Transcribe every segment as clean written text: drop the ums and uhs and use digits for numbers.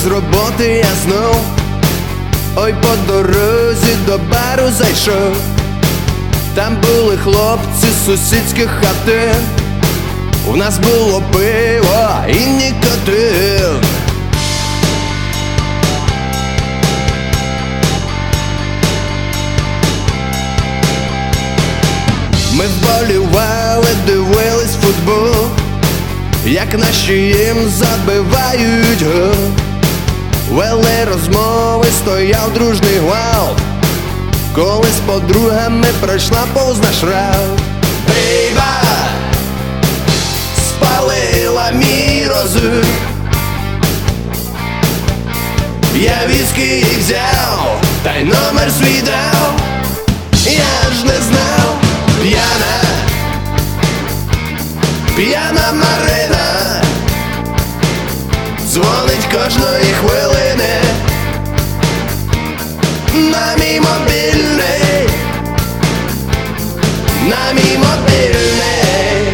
з роботи я знов, ой, по дорозі до бару зайшов. Там були хлопці з сусідських хатин, у нас було пиво і нікотин. Ми вболівали, дивились футбол, як наші їм забивають гол. Вели розмови, стояв дружний гвалт, коли з подругами пройшла повз наш раут. Бейба спалила мій розум, я віскі їй взяв, та й номер свій дав. Я ж не знав, п'яна Марина дзвонить кожної хвилини на мій мобільний, на мій мобільний.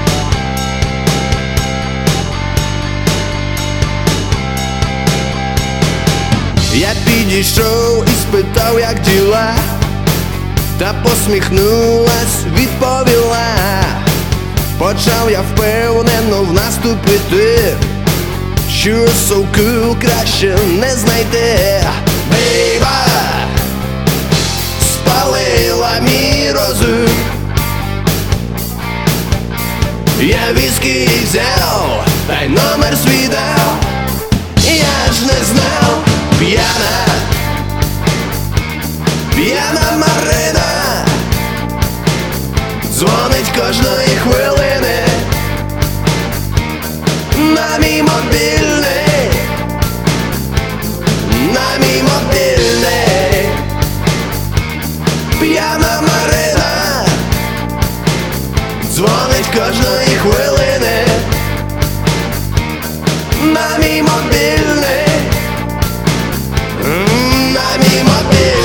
Я підійшов і спитав, як діла, та посміхнулась, відповіла. Почав я впевнено в наступ іти, що so cool краще не знайти. Бейба спалила мій розум, я віскі їй взяв, та й номер свій дав. Я ж не знав, п'яна Марина дзвонить кожної хвилини на мій мобільний, на мій мобільний. П'яна Марина дзвонить кожної хвилини на мій мобільний, на мій мобільний.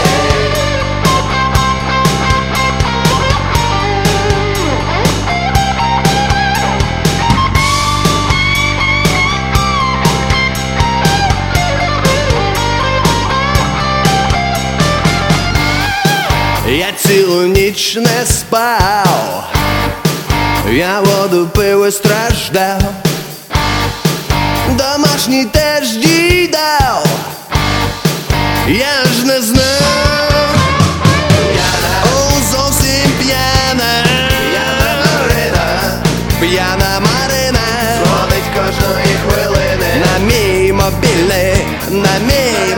Я цілу ніч не спав, я воду пив і страждав, домашній теж дійдав, я ж не знав. О, зовсім п'яна, п'яна Марина дзвонить кожної хвилини на мій мобільний, на мій